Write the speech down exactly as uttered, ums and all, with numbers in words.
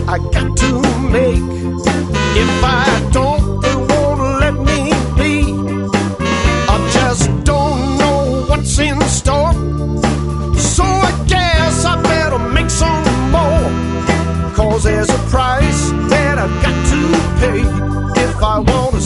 I got to make. If I don't, they won't let me be. I just don't know what's in store, so I guess I better make some more. Cause there's a price that I've got to pay if I want to